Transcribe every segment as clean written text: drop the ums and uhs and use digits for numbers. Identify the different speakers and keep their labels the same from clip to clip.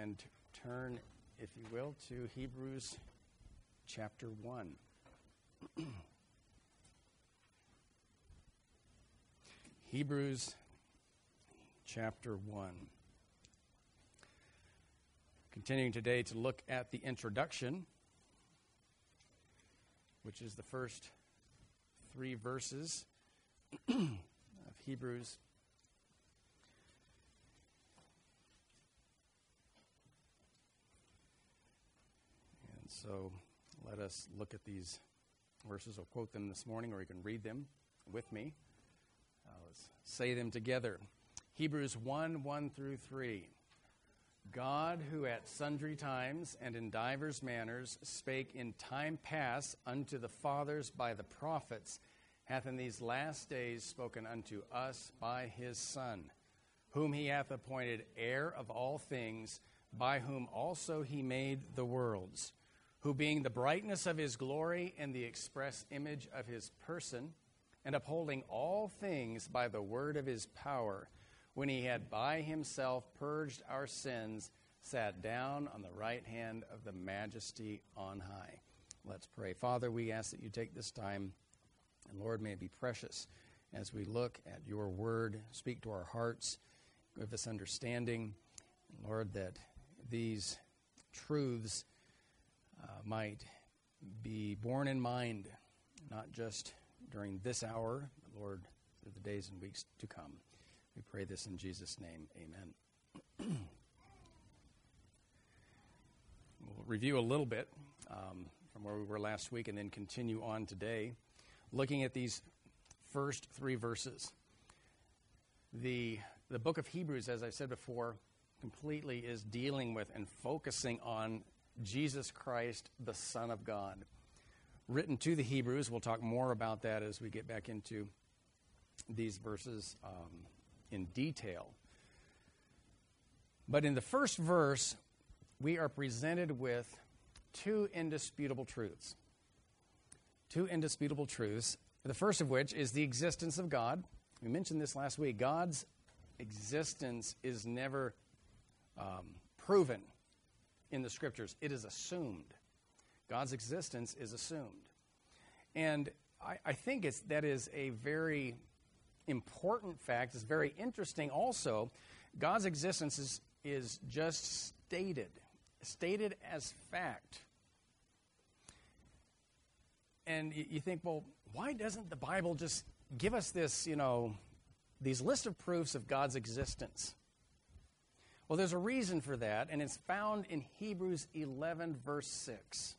Speaker 1: and turn, if you will, to Hebrews chapter 1. Hebrews chapter 1. Continuing today to look at the introduction, which is the first 3 verses of Hebrews. And so let us look at these verses. I'll quote them this morning, or you can read them with me. Let's say them together. Hebrews 1 through 3. God, who at sundry times and in divers manners spake in time past unto the fathers by the prophets, hath in these last days spoken unto us by his Son, whom he hath appointed heir of all things, by whom also he made the worlds, who being the brightness of his glory and the express image of his person, and upholding all things by the word of his power, when he had by himself purged our sins, sat down on the right hand of the majesty on high. Let's pray. Father, we ask that you take this time, and Lord, may it be precious as we look at your word. Speak to our hearts, give us understanding, Lord, that these truths might be borne in mind, not just during this hour, but Lord, through the days and weeks to come. We pray this in Jesus' name. Amen. We'll review a little bit from where we were last week and then continue on today, looking at these first 3 verses. The book of Hebrews, as I said before, completely is dealing with and focusing on Jesus Christ, the Son of God. Written to the Hebrews, we'll talk more about that as we get back into these verses in detail. But in the first verse, we are presented with 2 indisputable truths. 2 indisputable truths, the first of which is the existence of God. We mentioned this last week. God's existence is never proven in the Scriptures. It is assumed. God's existence is assumed. And I think that is a very important fact. It's very interesting also. God's existence is just stated as fact. And you think, well, why doesn't the Bible just give us this, these list of proofs of God's existence? Well, there's a reason for that, and it's found in Hebrews 11, verse 6.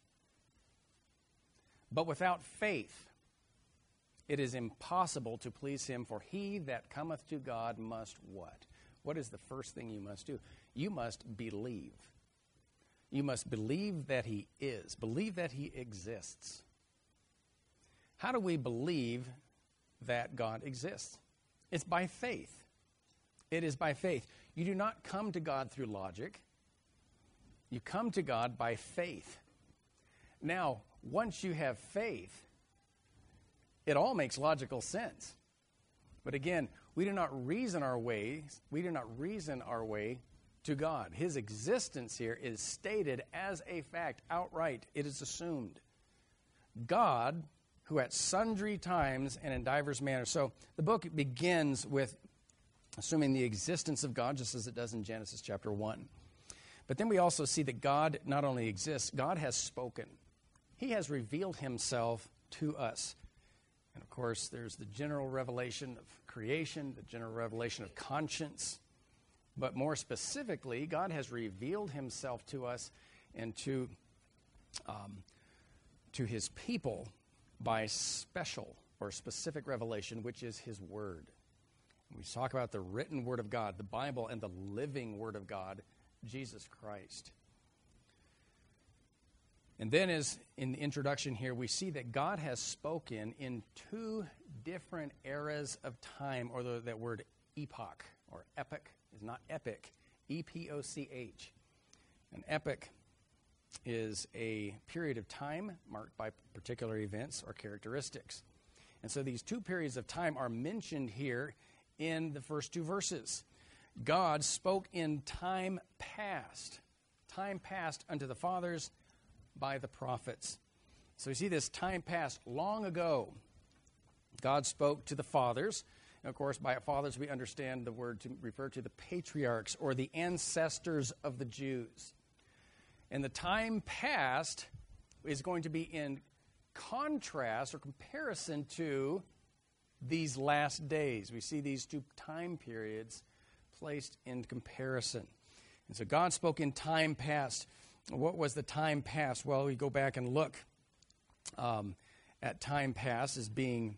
Speaker 1: But without faith, it is impossible to please him, for he that cometh to God must what? What is the first thing you must do? You must believe. You must believe that he is. Believe that he exists. How do we believe that God exists? It's by faith. It is by faith. You do not come to God through logic. You come to God by faith. Now, once you have faith, it all makes logical sense. But again, we do not reason our way to God. His existence here is stated as a fact, outright. It is assumed. God, who at sundry times and in divers manners. So the book begins with assuming the existence of God, just as it does in Genesis chapter 1. But then we also see that God not only exists, God has spoken. He has revealed himself to us. And of course, there's the general revelation of creation, the general revelation of conscience. But more specifically, God has revealed himself to us and to his people by special or specific revelation, which is his word. And we talk about the written word of God, the Bible, and the living word of God, Jesus Christ. And then as in the introduction here, we see that God has spoken in 2 different eras of time, or that word epoch, or epoch is not epic, E-P-O-C-H. An epoch is a period of time marked by particular events or characteristics. And so these 2 periods of time are mentioned here in the first 2 verses. God spoke in time past unto the fathers by the prophets. So you see this time past long ago. God spoke to the fathers. And of course, by fathers we understand the word to refer to the patriarchs or the ancestors of the Jews. And the time past is going to be in contrast or comparison to these last days. We see these two time periods placed in comparison. And so God spoke in time past. What was the time past? Well, we go back and look at time past as being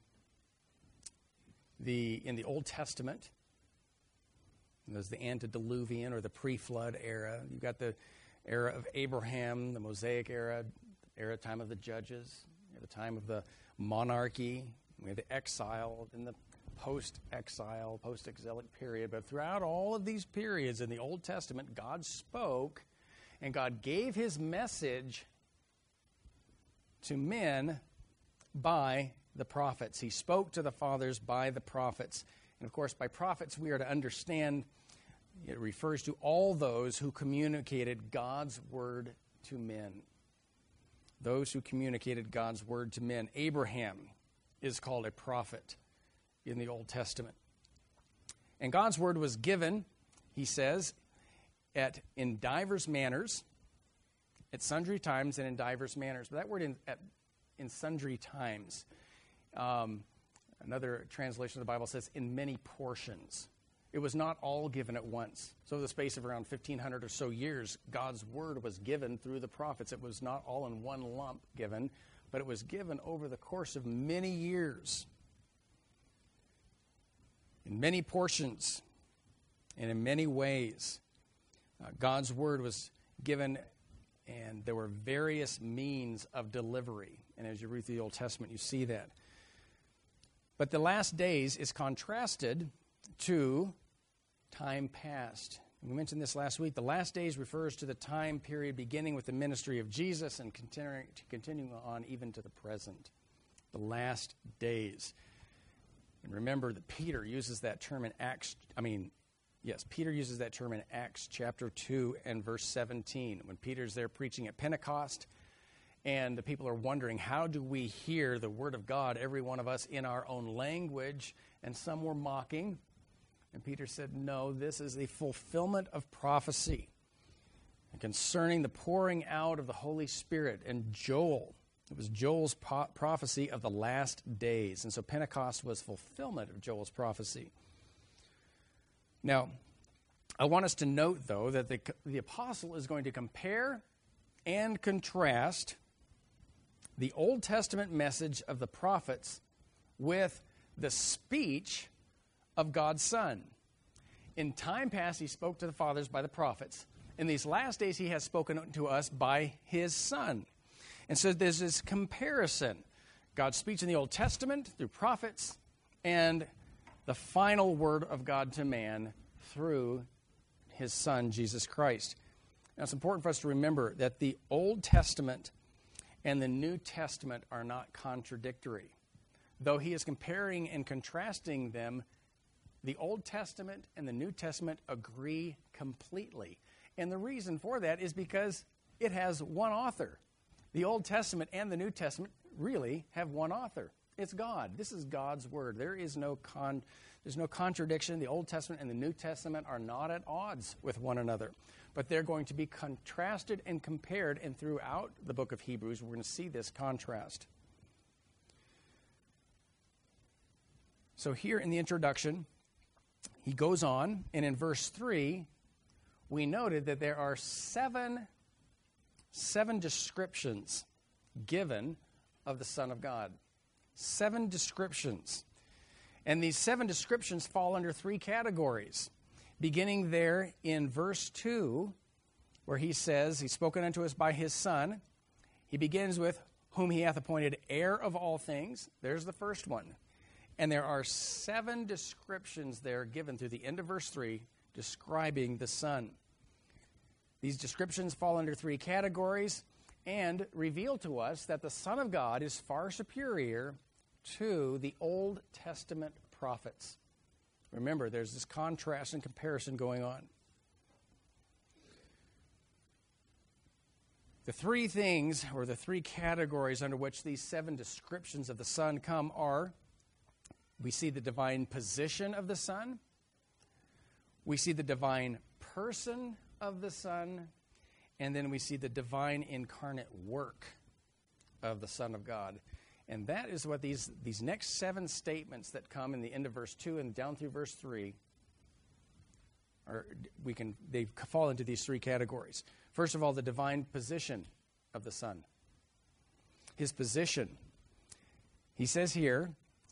Speaker 1: in the Old Testament. There's the antediluvian or the pre-flood era. You've got the era of Abraham, the Mosaic era, time of the judges, the time of the monarchy. We have the exile and the post-exile, post-exilic period. But throughout all of these periods in the Old Testament, God spoke and God gave his message to men by the prophets. He spoke to the fathers by the prophets. And of course, by prophets, we are to understand it refers to all those who communicated God's word to men. Those who communicated God's word to men. Abraham is called a prophet in the Old Testament. And God's word was given, he says, in divers manners, at sundry times and in divers manners. But that word in sundry times, another translation of the Bible says in many portions. It was not all given at once. So in the space of around 1,500 or so years, God's word was given through the prophets. It was not all in one lump given, but it was given over the course of many years, in many portions, and in many ways. God's word was given, and there were various means of delivery. And as you read through the Old Testament, you see that. But the last days is contrasted to time past. We mentioned this last week. The last days refers to the time period beginning with the ministry of Jesus and continuing on even to the present. The last days. And remember that Peter uses that term in Peter uses that term in Acts chapter 2 and verse 17. When Peter's there preaching at Pentecost, and the people are wondering, how do we hear the word of God, every one of us, in our own language? And some were mocking. And Peter said, no, this is the fulfillment of prophecy concerning the pouring out of the Holy Spirit. And Joel, it was Joel's prophecy of the last days. And so Pentecost was fulfillment of Joel's prophecy. Now, I want us to note, though, that the apostle is going to compare and contrast the Old Testament message of the prophets with the speech of God's Son. In time past, he spoke to the fathers by the prophets. In these last days, he has spoken to us by his Son. And so there's this comparison. God's speech in the Old Testament through prophets and the final word of God to man through his Son, Jesus Christ. Now, it's important for us to remember that the Old Testament and the New Testament are not contradictory. Though he is comparing and contrasting them, the Old Testament and the New Testament agree completely. And the reason for that is because it has one author. The Old Testament and the New Testament really have one author. It's God. This is God's word. There's no contradiction. The Old Testament and the New Testament are not at odds with one another. But they're going to be contrasted and compared, and throughout the book of Hebrews, we're going to see this contrast. So here in the introduction, he goes on, and in verse 3, we noted that there are seven descriptions given of the Son of God. 7 descriptions. And these 7 descriptions fall under 3 categories. Beginning there in verse 2, where he says, he's spoken unto us by his Son. He begins with, whom he hath appointed heir of all things. There's the first one. And there are 7 descriptions there given through the end of verse 3 describing the Son. These descriptions fall under 3 categories and reveal to us that the Son of God is far superior to the Old Testament prophets. Remember, there's this contrast and comparison going on. The three things, or the three categories under which these 7 descriptions of the Son come are, we see the divine position of the Son, we see the divine person of the Son, and then we see the divine incarnate work of the Son of God. And that is what these next 7 statements that come in the end of verse 2 and down through verse 3 they fall into these 3 categories. First of all, the divine position of the Son. His position. He says here,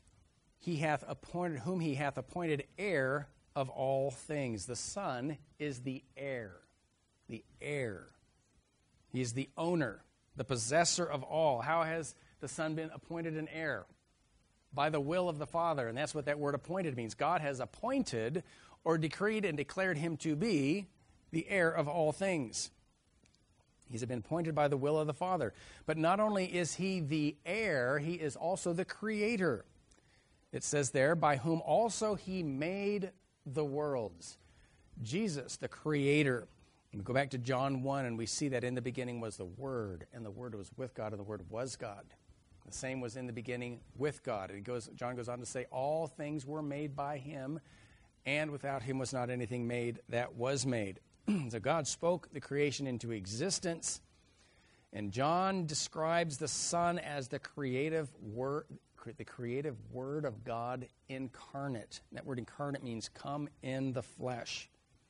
Speaker 1: whom he hath appointed heir of all things. The Son is the heir. The heir. He is the owner, the possessor of all. How has the Son been appointed an heir? By the will of the Father. And that's what that word appointed means. God has appointed or decreed and declared him to be the heir of all things. He's been appointed by the will of the Father. But not only is he the heir, he is also the creator. It says there, by whom also he made the worlds. Jesus, the creator. And we go back to John 1, and we see that in the beginning was the Word, and the Word was with God, and the Word was God. The same was in the beginning with God. And John goes on to say, all things were made by him, and without him was not anything made that was made. So God spoke the creation into existence, and John describes the Son as the creative word of God incarnate. That word incarnate means come in the flesh.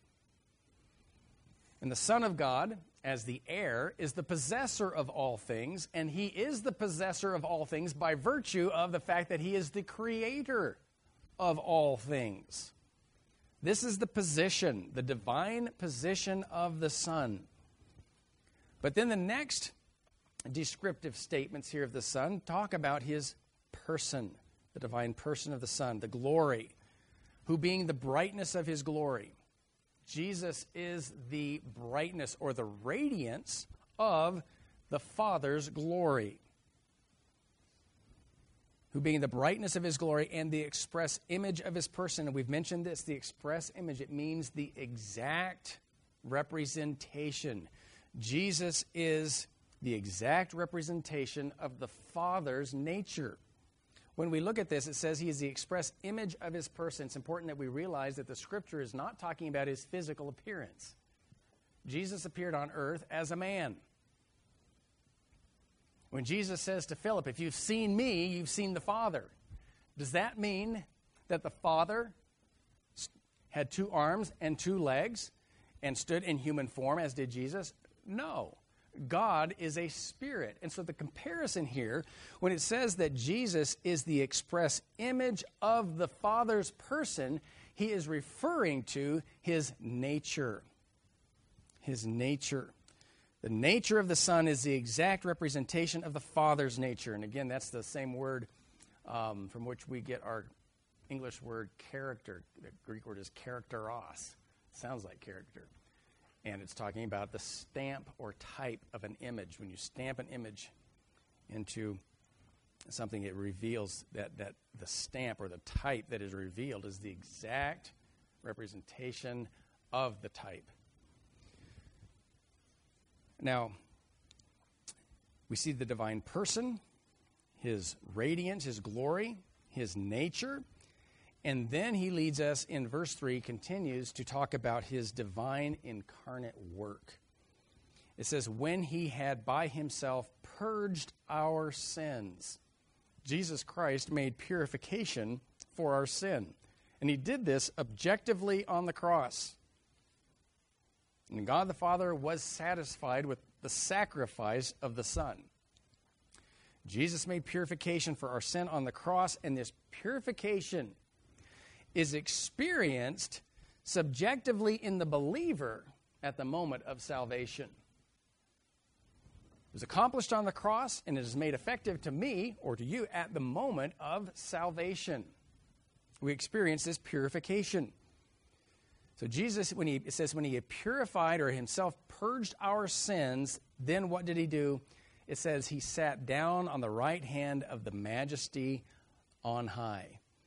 Speaker 1: And the Son of God, as the heir, is the possessor of all things, and he is the possessor of all things by virtue of the fact that he is the creator of all things. This is the position, the divine position of the Son. But then the next descriptive statements here of the Son talk about his person, the divine person of the Son, the glory, who being the brightness of his glory. Jesus is the brightness or the radiance of the Father's glory. Who being the brightness of his glory and the express image of his person. And we've mentioned this, the express image. It means the exact representation. Jesus is the exact representation of the Father's nature. When we look at this, it says he is the express image of his person. It's important that we realize that the Scripture is not talking about his physical appearance. Jesus appeared on earth as a man. When Jesus says to Philip, if you've seen me, you've seen the Father. Does that mean that the Father had 2 arms and 2 legs and stood in human form as did Jesus? No. God is a spirit. And so the comparison here, when it says that Jesus is the express image of the Father's person, he is referring to his nature. His nature. The nature of the Son is the exact representation of the Father's nature. And again, that's the same word from which we get our English word character. The Greek word is characteros. Sounds like character. And it's talking about the stamp or type of an image. When you stamp an image into something, it reveals that the stamp or the type that is revealed is the exact representation of the type. Now, we see the divine person, his radiance, his glory, his nature, and then he leads us in verse 3, continues to talk about his divine incarnate work. It says, when he had by himself purged our sins. Jesus Christ made purification for our sin. And he did this objectively on the cross. And God the Father was satisfied with the sacrifice of the Son. Jesus made purification for our sin on the cross, and this purification is experienced subjectively in the believer at the moment of salvation. It was accomplished on the cross, and it is made effective to me or to you at the moment of salvation. We experience this purification. So Jesus, it says when he had purified or himself purged our sins, then what did he do? It says he sat down on the right hand of the majesty on high.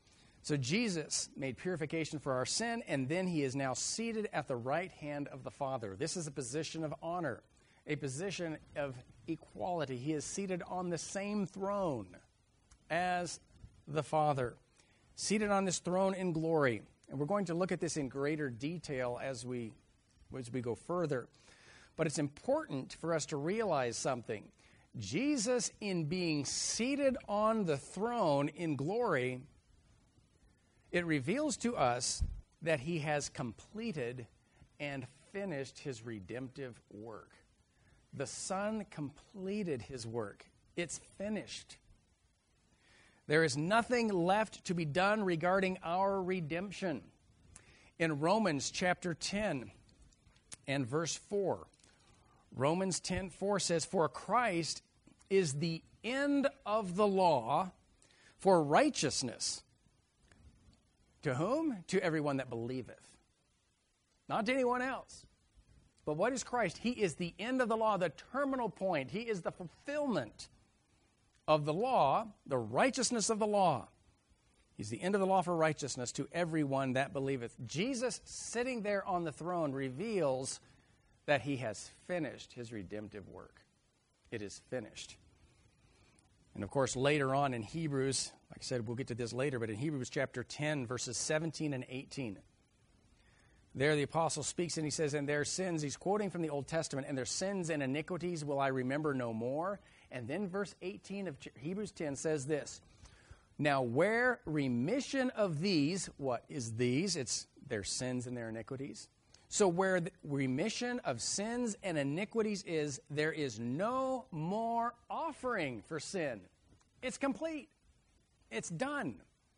Speaker 1: So Jesus made purification for our sin, and then he is now seated at the right hand of the Father. This is a position of honor, a position of equality. He is seated on the same throne as the Father, seated on this throne in glory. And we're going to look at this in greater detail as we go further. But it's important for us to realize something. Jesus, in being seated on the throne in glory, it reveals to us that he has completed and finished his redemptive work. The Son completed his work. It's finished. There is nothing left to be done regarding our redemption. In Romans chapter 10 and verse 4, Romans 10:4 says, "For Christ is the end of the law for righteousness." To whom? To everyone that believeth. Not to anyone else. But what is Christ? He is the end of the law, the terminal point. He is the fulfillment of the law, the righteousness of the law. He's the end of the law for righteousness to everyone that believeth. Jesus sitting there on the throne reveals that he has finished his redemptive work. It is finished. And of course, later on in Hebrews, like I said, we'll get to this later, but in Hebrews chapter 10, verses 17 and 18, there the apostle speaks and he says, "And their sins," he's quoting from the Old Testament, "and their sins and iniquities will I remember no more." And then verse 18 of Hebrews 10 says this, "Now where remission of these," what is these? It's their sins and their iniquities. "So where the remission of sins and iniquities is, there is no more offering for sin." It's complete. It's done.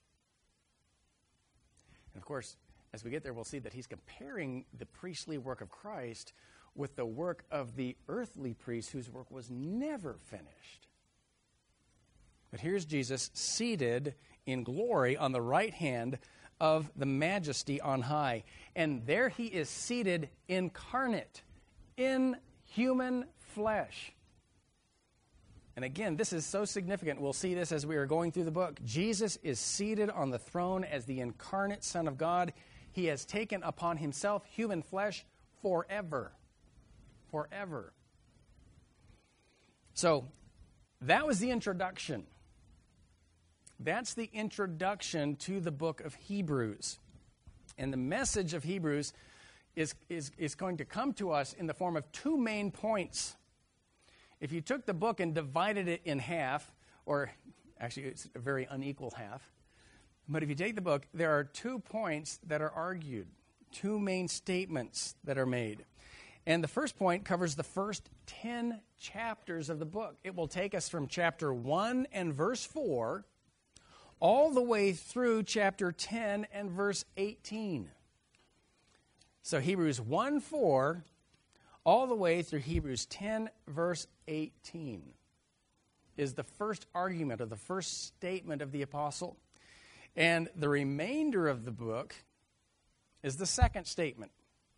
Speaker 1: And of course, as we get there, we'll see that he's comparing the priestly work of Christ with the work of the earthly priest whose work was never finished. But here's Jesus seated in glory on the right hand of the majesty on high. And there he is seated incarnate in human flesh. And again, this is so significant. We'll see this as we are going through the book. Jesus is seated on the throne as the incarnate Son of God. He has taken upon himself human flesh forever. Forever. So, that was the introduction. That's the introduction to the book of Hebrews. And the message of Hebrews is going to come to us in the form of two main points. If you took the book and divided it in half, or actually it's a very unequal half, but if you take the book, there are 2 points that are argued, 2 main statements that are made. And the first point covers the first 10 chapters of the book. It will take us from chapter 1 and verse 4 all the way through chapter 10 and verse 18. So Hebrews 1:4 all the way through Hebrews 10 verse 18 is the first argument or the first statement of the apostle. And the remainder of the book is the second statement.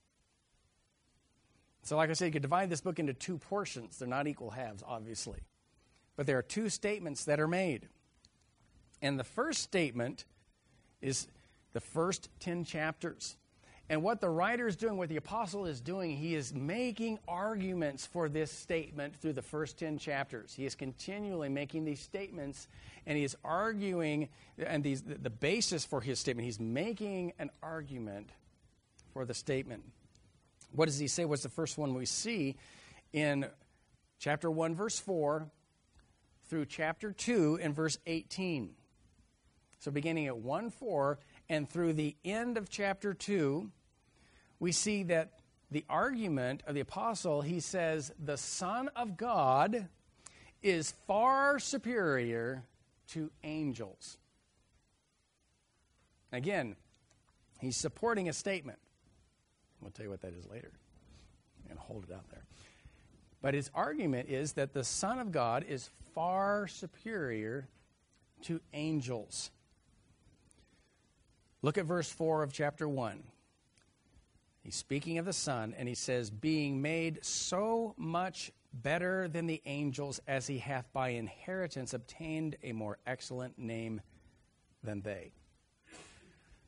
Speaker 1: So like I said, you could divide this book into 2 portions. They're not equal halves, obviously. But there are 2 statements that are made. And the first statement is the first 10 chapters. And what the writer is doing, what the apostle is doing, he is making arguments for this statement through the first 10 chapters. He is continually making these statements, and he is arguing, and the basis for his statement, he's making an argument for the statement. What does he say? What's the first one we see in chapter 1, verse 4, through chapter 2 and verse 18. So beginning at 1:4 and through the end of chapter 2, we see that the argument of the apostle, he says, the Son of God is far superior to angels. Again, he's supporting a statement. We'll tell you what that is later. I'm going to hold it out there. But his argument is that the Son of God is far superior to angels. Look at verse 4 of chapter 1. He's speaking of the Son, and he says, being made so much better than the angels, as he hath by inheritance obtained a more excellent name than they.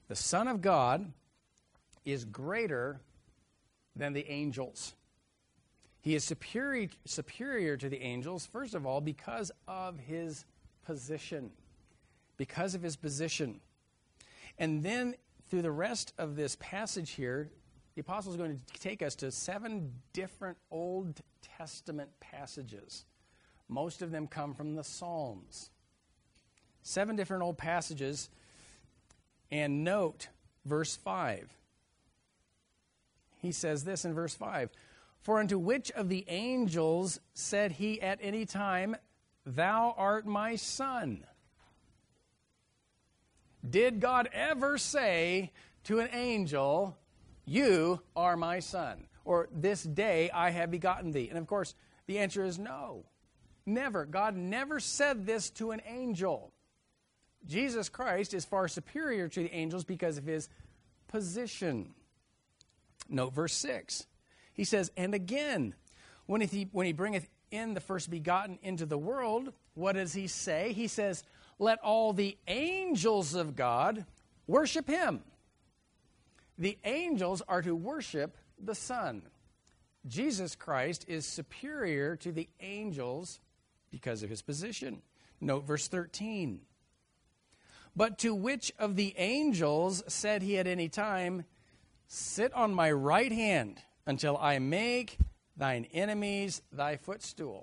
Speaker 1: The Son of God is greater than the angels. He is superior to the angels, first of all, because of his position. Because of his position. And then through the rest of this passage here, the apostle is going to take us to 7 different Old Testament passages. Most of them come from the Psalms. 7 different old passages. And note verse 5. He says this in verse 5. For unto which of the angels said he at any time, Thou art my son? Did God ever say to an angel, You are my son? Or this day I have begotten thee? And of course, the answer is no. Never. God never said this to an angel. Jesus Christ is far superior to the angels because of his position. Note verse 6. He says, And again, when he bringeth in the first begotten into the world, what does he say? He says, Let all the angels of God worship him. The angels are to worship the Son. Jesus Christ is superior to the angels because of his position. Note verse 13. But to which of the angels said he at any time, Sit on my right hand until I make thine enemies thy footstool?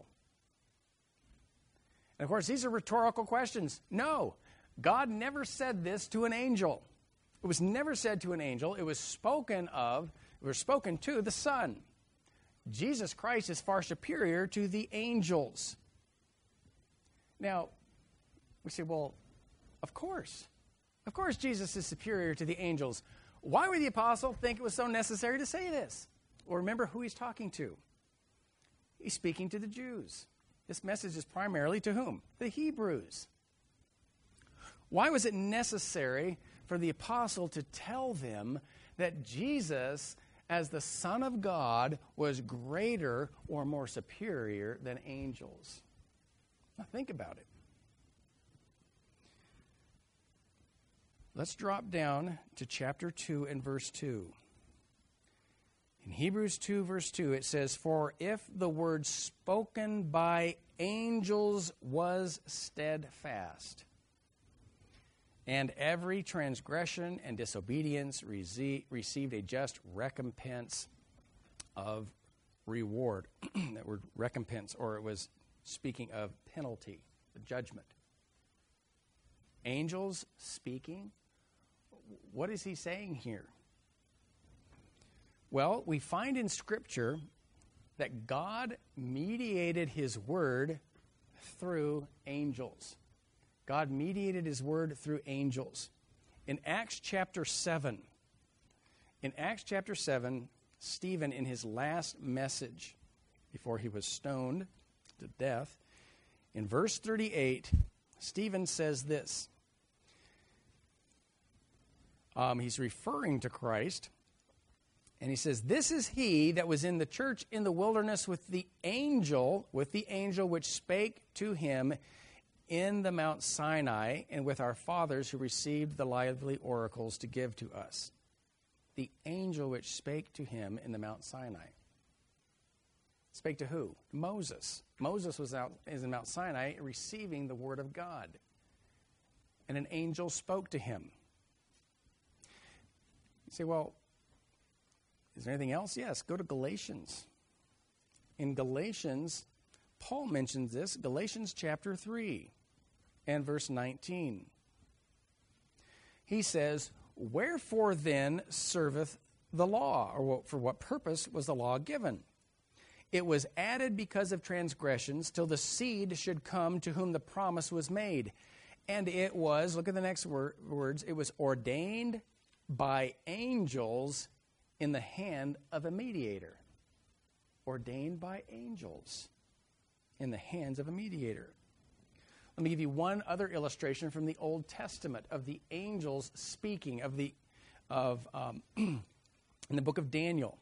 Speaker 1: And of course, these are rhetorical questions. No, God never said this to an angel. It was never said to an angel. It was spoken to the Son. Jesus Christ is far superior to the angels. Now, we say, well, of course. Of course Jesus is superior to the angels. Why would the apostle think it was so necessary to say this? Well, remember who he's talking to. He's speaking to the Jews. This message is primarily to whom? The Hebrews. Why was it necessary for the apostle to tell them that Jesus, as the Son of God, was greater or more superior than angels? Now think about it. Let's drop down to chapter 2 and verse 2. In Hebrews 2, verse 2, it says, For if the word spoken by angels was steadfast, and every transgression and disobedience received a just recompense of reward. That word recompense, or it was speaking of penalty, the judgment. Angels speaking. What is he saying here? Well, we find in Scripture that God mediated his word through angels. God mediated his word through angels. In Acts chapter 7, Stephen, in his last message before he was stoned to death, in verse 38, Stephen says this. He's referring to Christ, and he says, This is he that was in the church in the wilderness with the angel which spake to him in the Mount Sinai, and with our fathers who received the lively oracles to give to us. The angel which spake to him in the Mount Sinai. Spake to who? Moses. Moses is in Mount Sinai receiving the word of God. And an angel spoke to him. You say, well, is there anything else? Yes, go to Galatians. In Galatians, Paul mentions this, Galatians chapter 3 and verse 19. He says, Wherefore then serveth the law? Or for what purpose was the law given? It was added because of transgressions till the seed should come to whom the promise was made. And it was, look at the next words, it was ordained by angels in the hand of a mediator. Ordained by angels in the hands of a mediator. Let me give you one other illustration from the Old Testament of the angels speaking in the book of Daniel.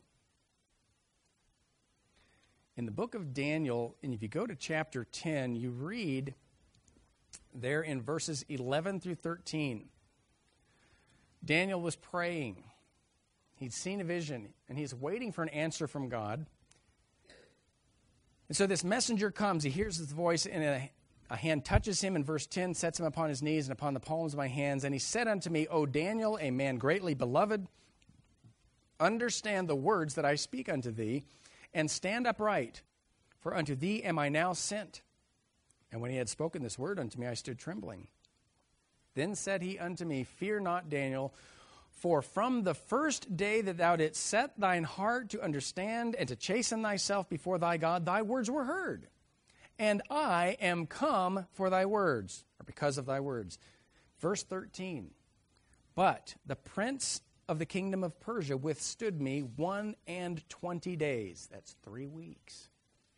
Speaker 1: In the book of Daniel, and if you go to chapter 10, you read there in verses 11 through 13. Daniel was praying. He'd seen a vision, and he's waiting for an answer from God. And so this messenger comes. He hears his voice, and a hand touches him in verse 10, sets him upon his knees and upon the palms of my hands. And he said unto me, O Daniel, a man greatly beloved, understand the words that I speak unto thee, and stand upright, for unto thee am I now sent. And when he had spoken this word unto me, I stood trembling. Then said he unto me, Fear not, Daniel, for from the first day that thou didst set thine heart to understand and to chasten thyself before thy God, thy words were heard. And I am come for thy words, or because of thy words. Verse 13, But the prince of the kingdom of Persia withstood me 21 days. That's 3 weeks.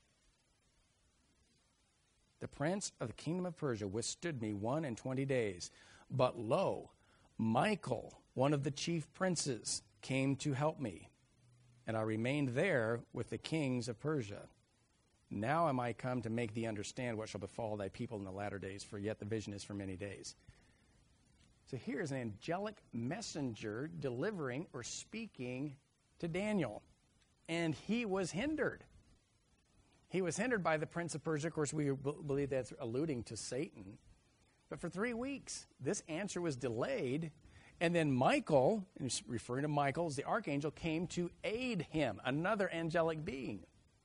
Speaker 1: The prince of the kingdom of Persia withstood me 21 days. But lo, Michael, one of the chief princes, came to help me, and I remained there with the kings of Persia. Now am I come to make thee understand what shall befall thy people in the latter days, for yet the vision is for many days. So here's an angelic messenger delivering or speaking to Daniel, and he was hindered. He was hindered by the prince of Persia. Of course, we believe that's alluding to Satan. But for 3 weeks, this answer was delayed. And then Michael, referring to Michael as the archangel, came to aid him, another angelic being.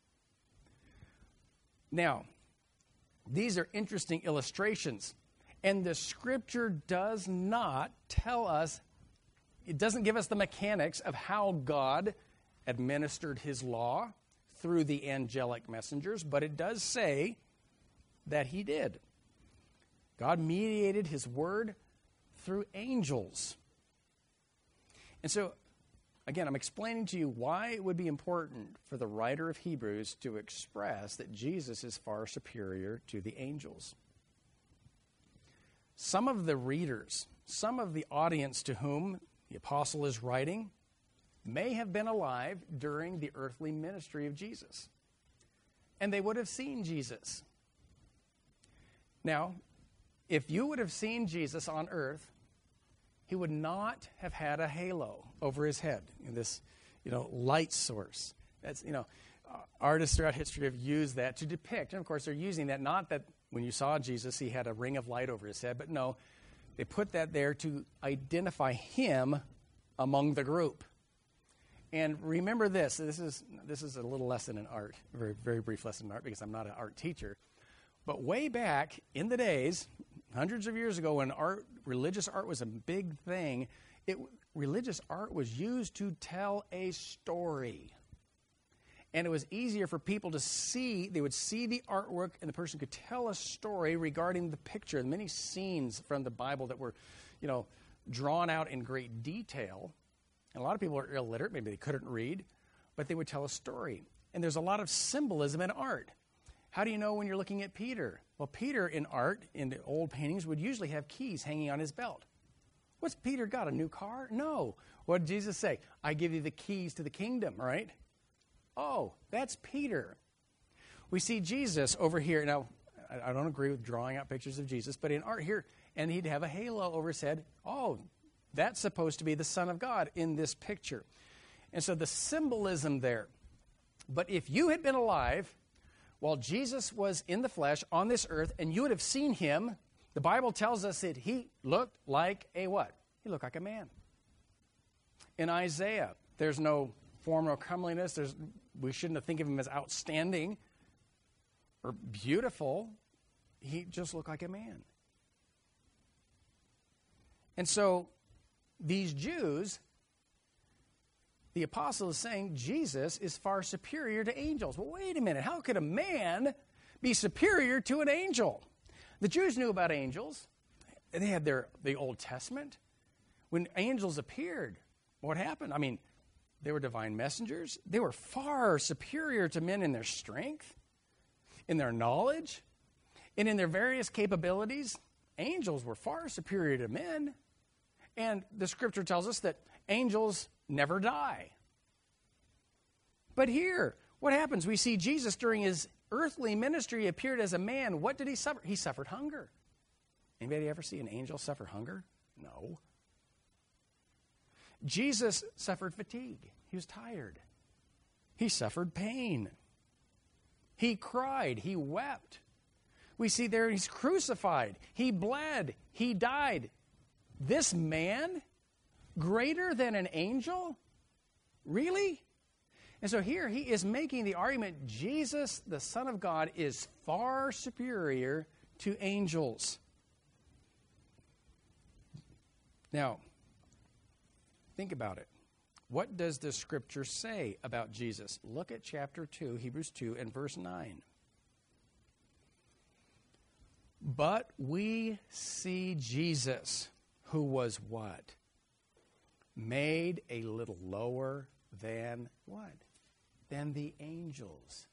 Speaker 1: Now, these are interesting illustrations. And the Scripture does not tell us, it doesn't give us the mechanics of how God administered his law through the angelic messengers, but it does say that he did. God mediated his word through angels. And so, again, I'm explaining to you why it would be important for the writer of Hebrews to express that Jesus is far superior to the angels. Some of the readers, some of the audience to whom the apostle is writing, may have been alive during the earthly ministry of Jesus. And they would have seen Jesus. Now, if you would have seen Jesus on earth, he would not have had a halo over his head, this, light source. That's, artists throughout history have used that to depict. And of course, they're using that, not that when you saw Jesus, he had a ring of light over his head, but no, they put that there to identify him among the group. And remember this is a little lesson in art, a very, very brief lesson in art, because I'm not an art teacher. But way back in the days, hundreds of years ago, when religious art was a big thing, religious art was used to tell a story. And it was easier for people to see. They would see the artwork, and the person could tell a story regarding the picture. And many scenes from the Bible that were, drawn out in great detail. And a lot of people are illiterate. Maybe they couldn't read, but they would tell a story. And there's a lot of symbolism in art. How do you know when you're looking at Peter? Well, Peter in art, in the old paintings, would usually have keys hanging on his belt. What's Peter got, a new car? No. What did Jesus say? I give you the keys to the kingdom, right? Oh, that's Peter. We see Jesus over here. Now, I don't agree with drawing out pictures of Jesus, but in art here, and he'd have a halo over his head. Oh, that's supposed to be the Son of God in this picture. And so the symbolism there. But if you had been alive while Jesus was in the flesh on this earth, and you would have seen him, the Bible tells us that he looked like a what? He looked like a man. In Isaiah, there's no form or comeliness. We shouldn't think of him as outstanding or beautiful. He just looked like a man. And so these Jews, the apostle is saying Jesus is far superior to angels. Well, wait a minute. How could a man be superior to an angel? The Jews knew about angels. They had the Old Testament. When angels appeared, what happened? I mean, they were divine messengers. They were far superior to men in their strength, in their knowledge, and in their various capabilities. Angels were far superior to men. And the Scripture tells us that angels never die. But here, what happens? We see Jesus during his earthly ministry appeared as a man. What did he suffer? He suffered hunger. Anybody ever see an angel suffer hunger? No. Jesus suffered fatigue. He was tired. He suffered pain. He cried. He wept. We see there he's crucified. He bled. He died. This man, greater than an angel? Really? And so here he is making the argument Jesus, the Son of God, is far superior to angels. Now, think about it. What does the Scripture say about Jesus? Look at chapter 2, Hebrews 2, and verse 9. But we see Jesus, who was what? Made a little lower than what? Than the angels.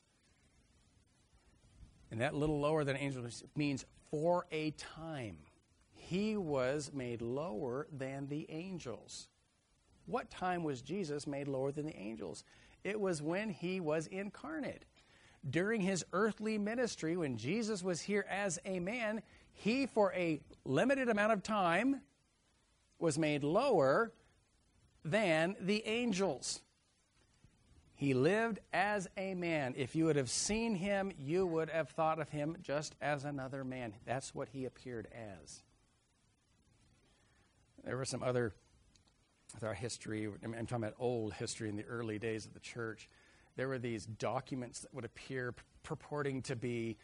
Speaker 1: And that little lower than angels means for a time. He was made lower than the angels. What time was Jesus made lower than the angels? It was when he was incarnate. During his earthly ministry, when Jesus was here as a man, he, for a limited amount of time, was made lower than the angels. He lived as a man. If you would have seen him, you would have thought of him just as another man. That's what he appeared as. There were some other, with our history, I'm talking about old history in the early days of the church. There were these documents that would appear purporting to be,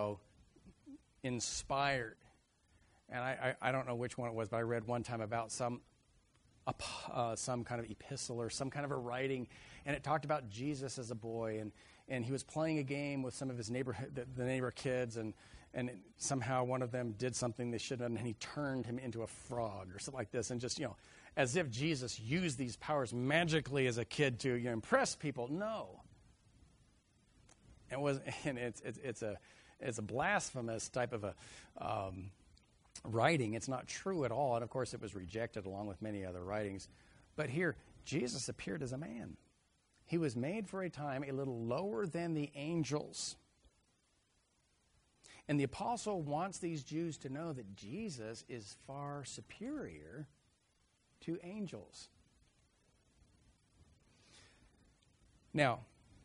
Speaker 1: inspired. And I don't know which one it was, but I read one time about some kind of epistle or some kind of a writing, and it talked about Jesus as a boy, and he was playing a game with some of his neighbor kids, and somehow one of them did something they shouldn't have, and he turned him into a frog or something like this, and just, as if Jesus used these powers magically as a kid to impress people. No. It's a blasphemous type of a writing. It's not true at all, and of course it was rejected along with many other writings. But here, Jesus appeared as a man. He was made for a time a little lower than the angels. And the apostle wants these Jews to know that Jesus is far superior to angels. Now,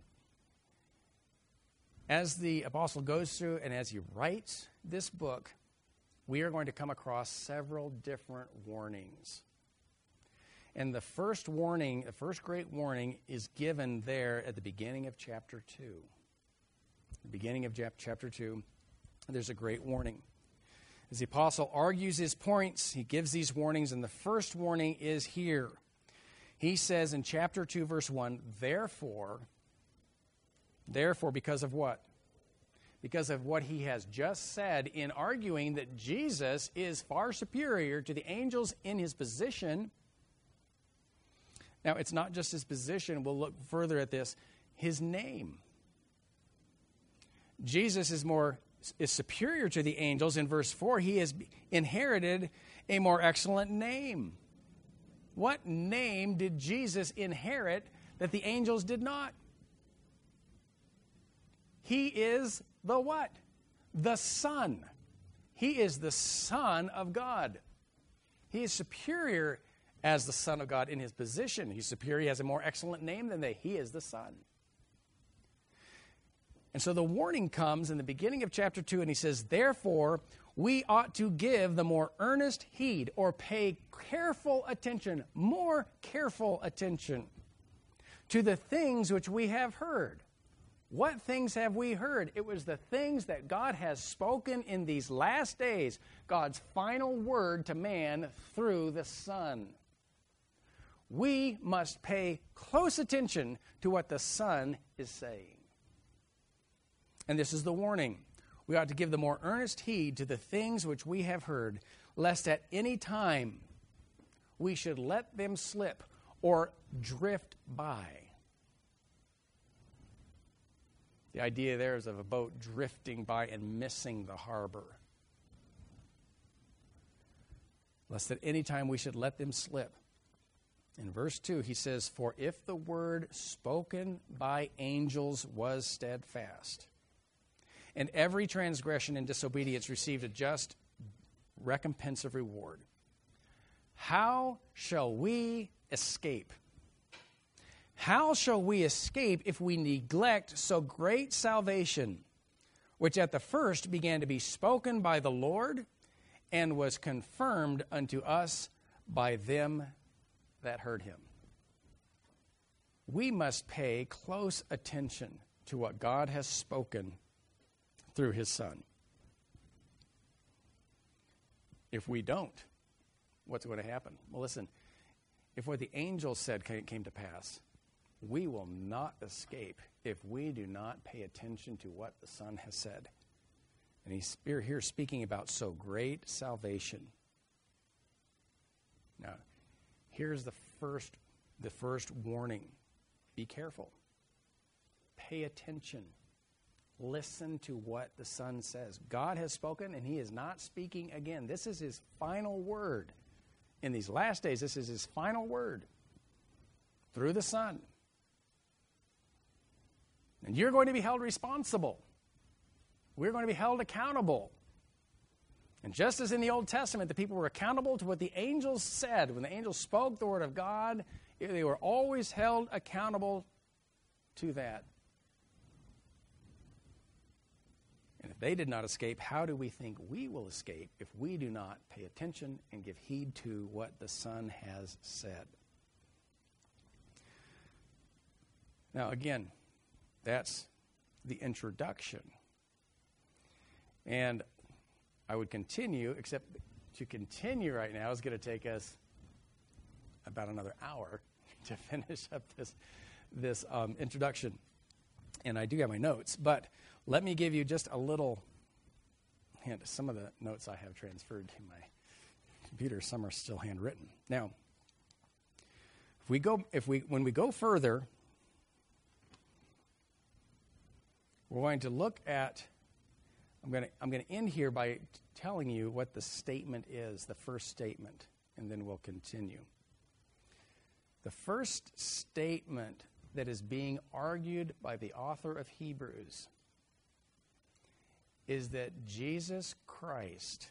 Speaker 1: as the apostle goes through and as he writes this book, we are going to come across several different warnings. And the first warning, the first great warning, is given there at the beginning of chapter 2. The beginning of chapter 2, there's a great warning. As the apostle argues his points, he gives these warnings, and the first warning is here. He says in chapter 2, verse 1, Therefore, because of what? Because of what he has just said in arguing that Jesus is far superior to the angels in his position. Now, it's not just his position. We'll look further at this. His name. Jesus is superior to the angels. In verse 4, he has inherited a more excellent name. What name did Jesus inherit that the angels did not? He is the what? The Son. He is the Son of God. He is superior as the Son of God in his position. He's superior. He has a more excellent name than they. He is the Son. And so the warning comes in the beginning of chapter 2, and he says, Therefore, we ought to give the more earnest heed, or pay careful attention, more careful attention, to the things which we have heard. What things have we heard? It was the things that God has spoken in these last days, God's final word to man through the Son. We must pay close attention to what the Son is saying. And this is the warning. We ought to give the more earnest heed to the things which we have heard, lest at any time we should let them slip or drift by. The idea there is of a boat drifting by and missing the harbor. Lest at any time we should let them slip. In verse 2, he says, For if the word spoken by angels was steadfast, and every transgression and disobedience received a just recompense of reward, How shall we escape? How shall we escape if we neglect so great salvation, which at the first began to be spoken by the Lord and was confirmed unto us by them that heard him? We must pay close attention to what God has spoken through his Son. If we don't, what's going to happen? Well, listen, if what the angel said came to pass, we will not escape if we do not pay attention to what the Son has said. And he's here speaking about so great salvation. Now, here's the first warning. Be careful. Pay attention. Listen to what the Son says. God has spoken, and he is not speaking again. This is his final word. In these last days, this is his final word through the Son. And you're going to be held responsible. We're going to be held accountable. And just as in the Old Testament, the people were accountable to what the angels said. When the angels spoke the word of God, they were always held accountable to that. And if they did not escape, how do we think we will escape if we do not pay attention and give heed to what the Son has said? Now, again, that's the introduction. And I would continue, except to continue right now is going to take us about another hour to finish up this introduction. And I do have my notes, but let me give you just a little hint. Some of the notes I have transferred to my computer, some are still handwritten. Now, when we go further, we're going to look at, I'm going to end here by telling you what the statement is, the first statement, and then we'll continue. The first statement that is being argued by the author of Hebrews is that Jesus Christ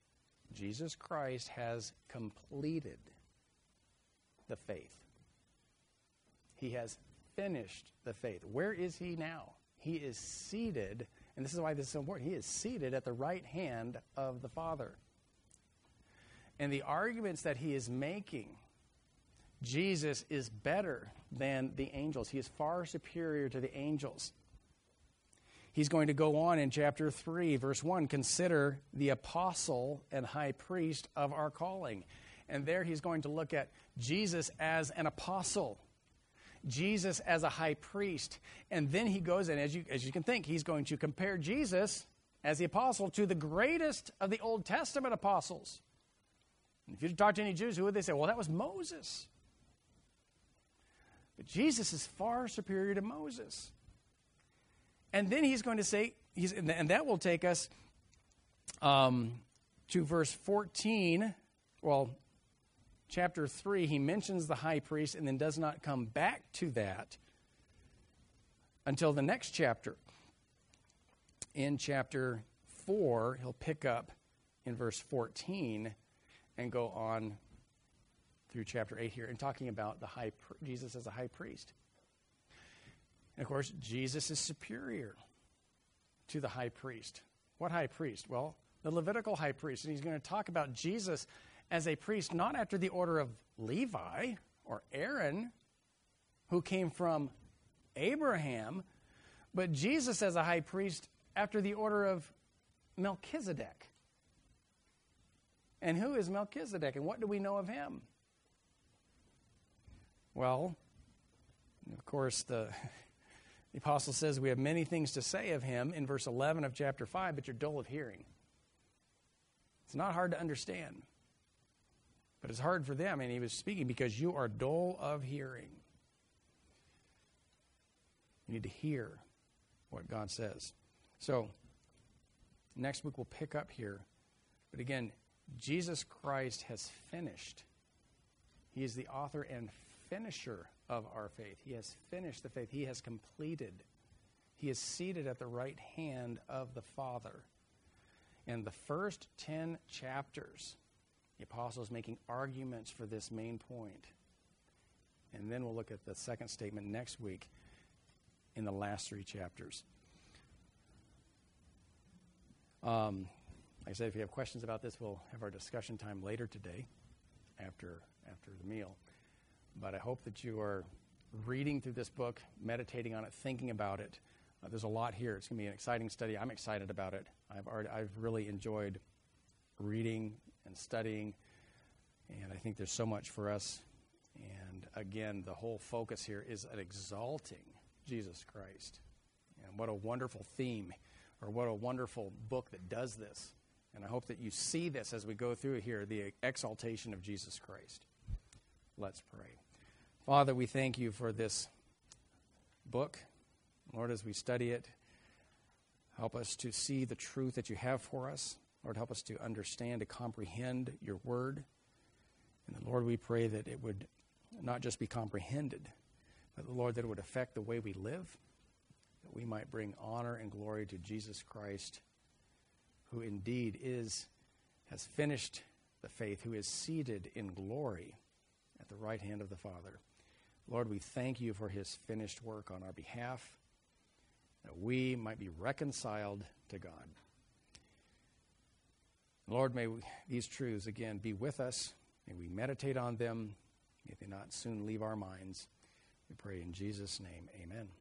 Speaker 1: has completed the faith. He has finished the faith. Where is he now? He is seated, and this is why this is so important. He is seated at the right hand of the Father. And the arguments that he is making, Jesus is better than the angels. He is far superior to the angels. He's going to go on in chapter 3, verse 1, consider the apostle and high priest of our calling. And there he's going to look at Jesus as an apostle, Jesus as a high priest. And then he goes, and as you can think, he's going to compare Jesus as the apostle to the greatest of the Old Testament apostles. And if you talk to any Jews, who would they say? Well, that was Moses. But Jesus is far superior to Moses. And then he's going to say, and that will take us to verse 14. Well, chapter 3, he mentions the high priest and then does not come back to that until the next chapter. In chapter 4, he'll pick up in verse 14 and go on through chapter 8 here and talking about Jesus as a high priest. And of course, Jesus is superior to the high priest. What high priest? Well, the Levitical high priest. And he's going to talk about Jesus as a priest, not after the order of Levi or Aaron, who came from Abraham, but Jesus as a high priest after the order of Melchizedek. And who is Melchizedek, and what do we know of him? Well, of course, the apostle says we have many things to say of him in verse 11 of chapter 5, but you're dull of hearing. It's not hard to understand, but it's hard for them, and he was speaking because you are dull of hearing. You need to hear what God says. So, next week we'll pick up here. But again, Jesus Christ has finished. He is the author and finisher of our faith. He has finished the faith. He has completed. He is seated at the right hand of the Father. And the first 10 chapters The apostles making arguments for this main point. And then we'll look at the second statement next week in the last 3 chapters. Like I said, if you have questions about this, we'll have our discussion time later today after the meal. But I hope that you are reading through this book, meditating on it, thinking about it. There's a lot here. It's going to be an exciting study. I'm excited about it. I've really enjoyed reading and studying, and I think there's so much for us. And again, the whole focus here is at exalting Jesus Christ. And what a wonderful theme, or what a wonderful book that does this. And I hope that you see this as we go through here, the exaltation of Jesus Christ. Let's pray. Father, we thank you for this book. Lord, as we study it, help us to see the truth that you have for us. Lord, help us to understand, to comprehend your word. And Lord, we pray that it would not just be comprehended, but Lord, that it would affect the way we live, that we might bring honor and glory to Jesus Christ, who indeed has finished the faith, who is seated in glory at the right hand of the Father. Lord, we thank you for his finished work on our behalf, that we might be reconciled to God. Lord, may these truths again be with us. May we meditate on them. May they not soon leave our minds. We pray in Jesus' name, amen.